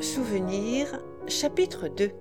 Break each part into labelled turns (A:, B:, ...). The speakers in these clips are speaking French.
A: Souvenirs, chapitre 2.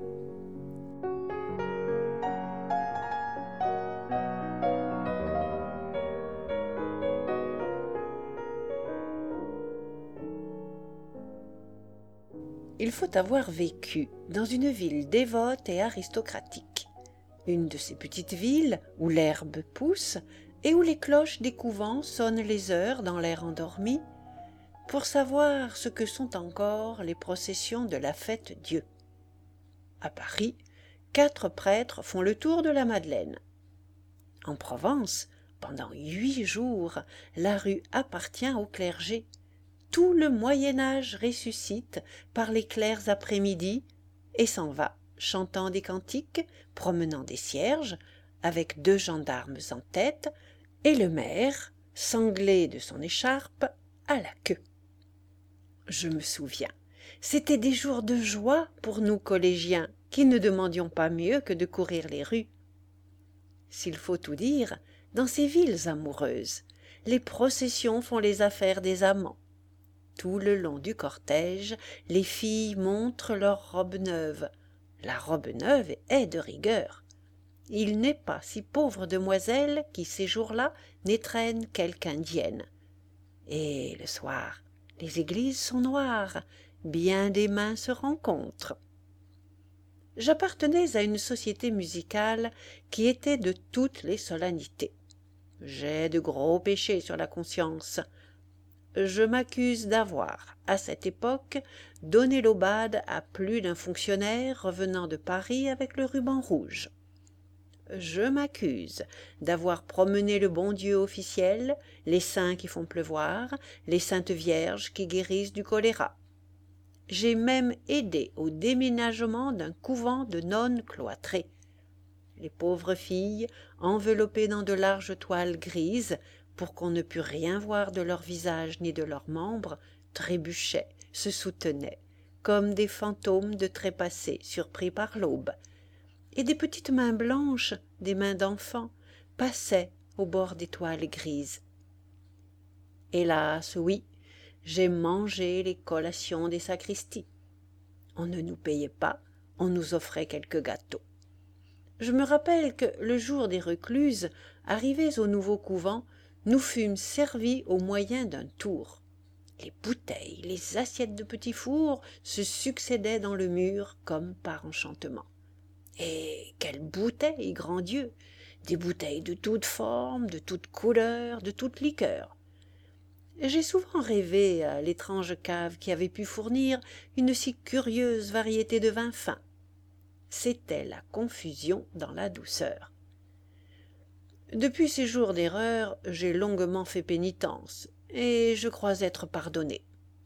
A: Il faut avoir vécu dans une ville dévote et aristocratique, une de ces petites villes où l'herbe pousse et où les cloches des couvents sonnent les heures dans l'air endormi, pour savoir ce que sont encore les processions de la Fête-Dieu. À Paris, 4 prêtres font le tour de la Madeleine. En Provence, pendant 8 jours, la rue appartient au clergé. Tout le Moyen-Âge ressuscite par les clairs après-midi et s'en va, chantant des cantiques, promenant des cierges, avec 2 gendarmes en tête, et le maire, sanglé de son écharpe, à la queue. Je me souviens, c'étaient des jours de joie pour nous collégiens, qui ne demandions pas mieux que de courir les rues. S'il faut tout dire, dans ces villes amoureuses, les processions font les affaires des amants. Tout le long du cortège, les filles montrent leurs robes neuves. La robe neuve est de rigueur. Il n'est pas si pauvre demoiselle qui, ces jours-là, n'étrenne quelque indienne. Et le soir, les églises sont noires, bien des mains se rencontrent. J'appartenais à une société musicale qui était de toutes les solennités. J'ai de gros péchés sur la conscience. Je m'accuse d'avoir, à cette époque, donné l'aubade à plus d'un fonctionnaire revenant de Paris avec le ruban rouge. Je m'accuse d'avoir promené le bon Dieu officiel, les saints qui font pleuvoir, les saintes vierges qui guérissent du choléra. J'ai même aidé au déménagement d'un couvent de nonnes cloîtrées. Les pauvres filles, enveloppées dans de larges toiles grises, pour qu'on ne pût rien voir de leur visage ni de leurs membres, trébuchaient, se soutenaient, comme des fantômes de trépassés surpris par l'aube. Et des petites mains blanches, des mains d'enfants, passaient au bord des toiles grises. Hélas, oui, j'ai mangé les collations des sacristies. On ne nous payait pas, on nous offrait quelques gâteaux. Je me rappelle que, le jour des recluses, arrivées au nouveau couvent, nous fûmes servis au moyen d'un tour. Les bouteilles, les assiettes de petits fours se succédaient dans le mur comme par enchantement. Et quelles bouteilles, grand Dieu! Des bouteilles de toutes formes, de toutes couleurs, de toutes liqueurs. J'ai souvent rêvé à l'étrange cave qui avait pu fournir une si curieuse variété de vins fins. C'était la confusion dans la douceur. Depuis ces jours d'erreur, j'ai longuement fait pénitence, et je crois être pardonné.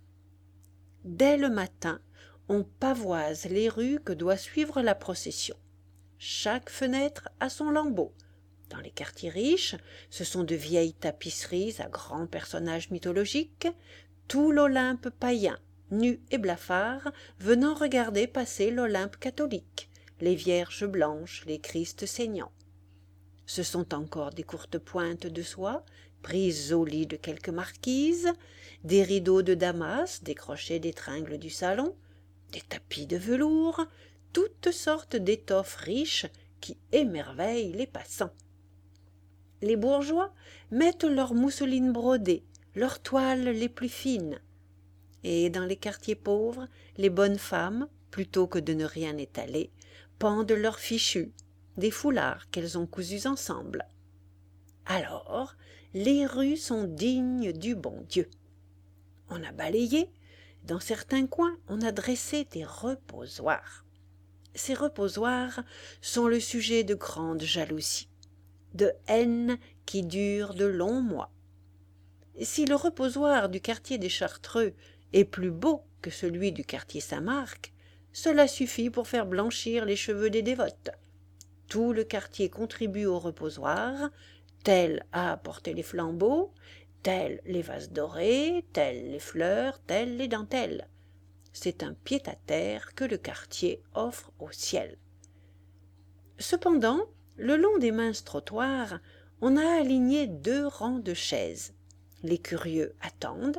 A: Dès le matin, on pavoise les rues que doit suivre la procession. Chaque fenêtre a son lambeau. Dans les quartiers riches, ce sont de vieilles tapisseries à grands personnages mythologiques, tout l'Olympe païen, nu et blafard, venant regarder passer l'Olympe catholique, les vierges blanches, les Christs saignants. Ce sont encore des courtes pointes de soie, prises au lit de quelque marquise, des rideaux de damas décrochés des tringles du salon, des tapis de velours, toutes sortes d'étoffes riches qui émerveillent les passants. Les bourgeois mettent leurs mousselines brodées, leurs toiles les plus fines. Et dans les quartiers pauvres, les bonnes femmes, plutôt que de ne rien étaler, pendent leurs fichus, des foulards qu'elles ont cousus ensemble. Alors, les rues sont dignes du bon Dieu. On a balayé, dans certains coins, on a dressé des reposoirs. Ces reposoirs sont le sujet de grandes jalousies, de haines qui durent de longs mois. Si le reposoir du quartier des Chartreux est plus beau que celui du quartier Saint-Marc, cela suffit pour faire blanchir les cheveux des dévotes. Tout le quartier contribue au reposoir, tel a apporté les flambeaux, tel les vases dorés, tel les fleurs, tel les dentelles. C'est un pied-à-terre que le quartier offre au ciel. Cependant, le long des minces trottoirs, on a aligné 2 rangs de chaises. Les curieux attendent,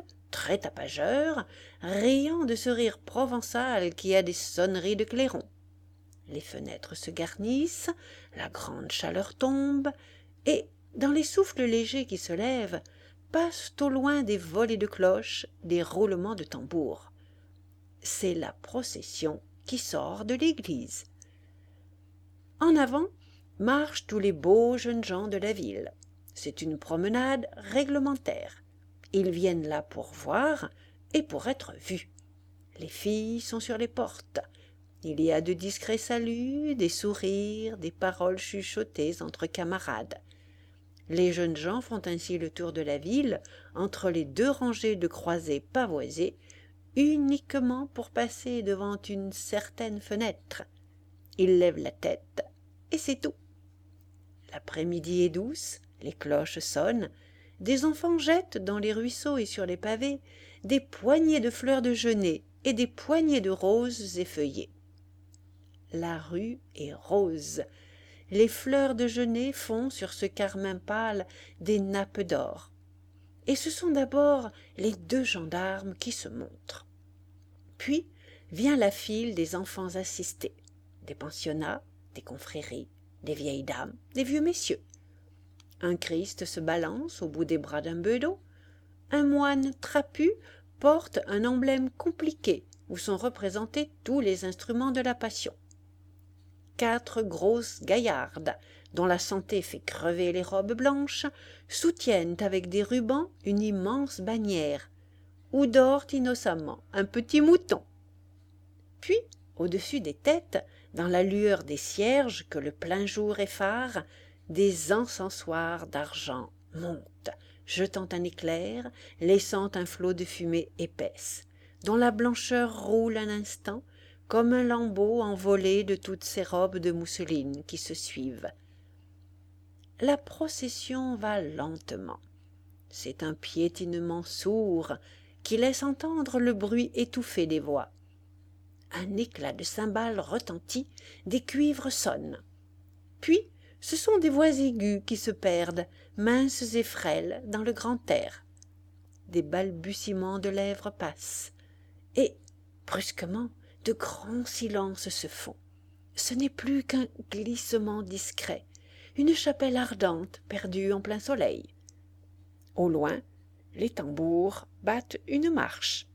A: vrai tapageur, riant de ce rire provençal qui a des sonneries de clairon. Les fenêtres se garnissent, la grande chaleur tombe, et, dans les souffles légers qui se lèvent, passent au loin des volées de cloches, des roulements de tambours. C'est la procession qui sort de l'église. En avant marchent tous les beaux jeunes gens de la ville. C'est une promenade réglementaire. Ils viennent là pour voir et pour être vus. Les filles sont sur les portes. Il y a de discrets saluts, des sourires, des paroles chuchotées entre camarades. Les jeunes gens font ainsi le tour de la ville, entre les deux rangées de croisées pavoisées, uniquement pour passer devant une certaine fenêtre. Ils lèvent la tête, et c'est tout. L'après-midi est douce, les cloches sonnent, des enfants jettent dans les ruisseaux et sur les pavés des poignées de fleurs de genêt et des poignées de roses effeuillées. La rue est rose. Les fleurs de genêt font sur ce carmin pâle des nappes d'or. Et ce sont d'abord les deux gendarmes qui se montrent. Puis vient la file des enfants assistés, des pensionnats, des confréries, des vieilles dames, des vieux messieurs. Un Christ se balance au bout des bras d'un bedeau. Un moine trapu porte un emblème compliqué où sont représentés tous les instruments de la Passion. 4 grosses gaillardes, dont la santé fait crever les robes blanches, soutiennent avec des rubans une immense bannière, où dort innocemment un petit mouton. Puis, au-dessus des têtes, dans la lueur des cierges que le plein jour effare, des encensoirs d'argent montent, jetant un éclair, laissant un flot de fumée épaisse, dont la blancheur roule un instant, comme un lambeau envolé de toutes ces robes de mousseline qui se suivent. La procession va lentement. C'est un piétinement sourd qui laisse entendre le bruit étouffé des voix. Un éclat de cymbales retentit, des cuivres sonnent. Puis, ce sont des voix aiguës qui se perdent, minces et frêles, dans le grand air. Des balbutiements de lèvres passent. Et, brusquement, de grands silences se font. Ce n'est plus qu'un glissement discret, une chapelle ardente perdue en plein soleil. Au loin, les tambours battent une marche.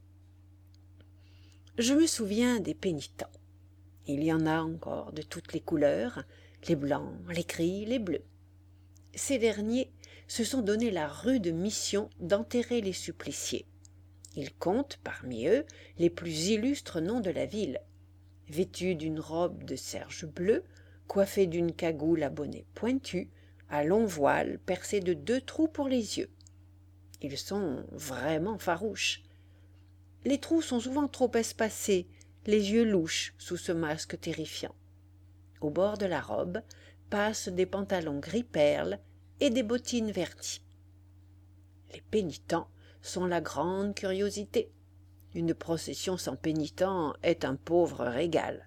A: Je me souviens des pénitents. Il y en a encore de toutes les couleurs, les blancs, les gris, les bleus. Ces derniers se sont donné la rude mission d'enterrer les suppliciés. Ils comptent parmi eux les plus illustres noms de la ville. Vêtus d'une robe de serge bleu, coiffés d'une cagoule à bonnet pointu, à long voile percé de 2 trous pour les yeux. Ils sont vraiment farouches. Les trous sont souvent trop espacés, les yeux louches sous ce masque terrifiant. Au bord de la robe passent des pantalons gris perle et des bottines verties. Les pénitents sont la grande curiosité. Une procession sans pénitents est un pauvre régal.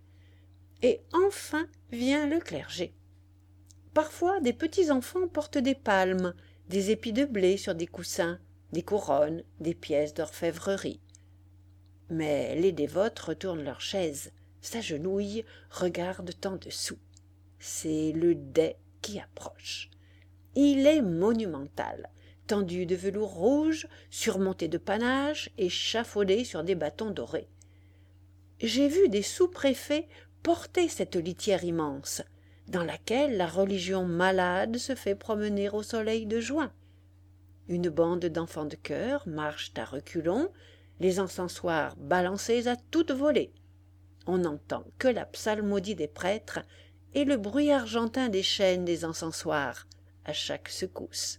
A: Et enfin vient le clergé. Parfois des petits enfants portent des palmes, des épis de blé sur des coussins, des couronnes, des pièces d'orfèvrerie. Mais les dévotes retournent leurs chaises, s'agenouillent, regardent en dessous. C'est le dais qui approche. Il est monumental, tendu de velours rouge, surmonté de panaches et chafaudé sur des bâtons dorés. J'ai vu des sous-préfets porter cette litière immense, dans laquelle la religion malade se fait promener au soleil de juin. Une bande d'enfants de chœur marche à reculons, les encensoirs balancés à toute volée. On n'entend que la psalmodie des prêtres et le bruit argentin des chaînes des encensoirs à chaque secousse.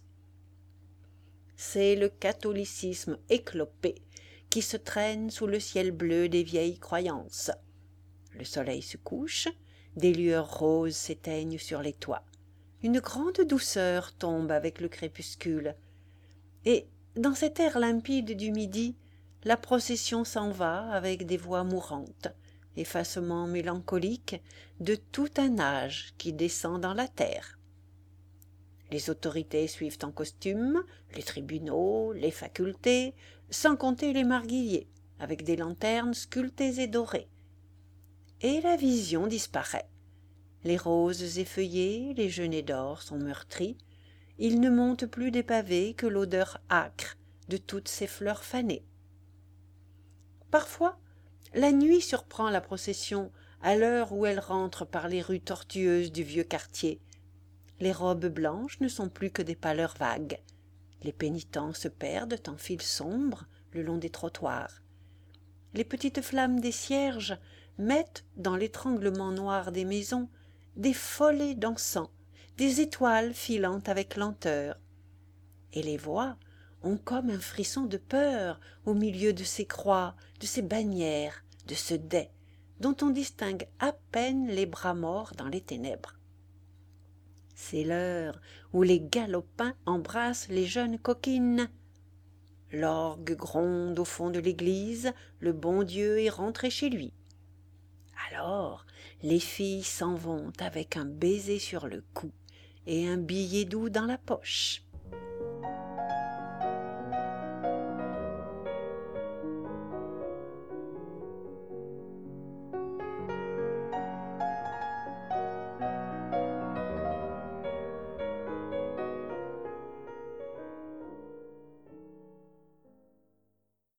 A: C'est le catholicisme éclopé qui se traîne sous le ciel bleu des vieilles croyances. Le soleil se couche, des lueurs roses s'éteignent sur les toits. Une grande douceur tombe avec le crépuscule. Et, dans cet air limpide du midi, la procession s'en va avec des voix mourantes, effacement mélancolique de tout un âge qui descend dans la terre. Les autorités suivent en costume, les tribunaux, les facultés, sans compter les marguilliers, avec des lanternes sculptées et dorées. Et la vision disparaît. Les roses effeuillées, les genêts d'or sont meurtris. Il ne monte plus des pavés que l'odeur âcre de toutes ces fleurs fanées. Parfois, la nuit surprend la procession à l'heure où elle rentre par les rues tortueuses du vieux quartier. Les robes blanches ne sont plus que des pâleurs vagues. Les pénitents se perdent en fils sombres le long des trottoirs. Les petites flammes des cierges mettent dans l'étranglement noir des maisons des follets d'encens, des étoiles filant avec lenteur. Et les voix ont comme un frisson de peur au milieu de ces croix, de ces bannières, de ce dais, dont on distingue à peine les bras morts dans les ténèbres. C'est l'heure où les galopins embrassent les jeunes coquines. L'orgue gronde au fond de l'église, le bon Dieu est rentré chez lui. Alors, les filles s'en vont avec un baiser sur le cou et un billet doux dans la poche.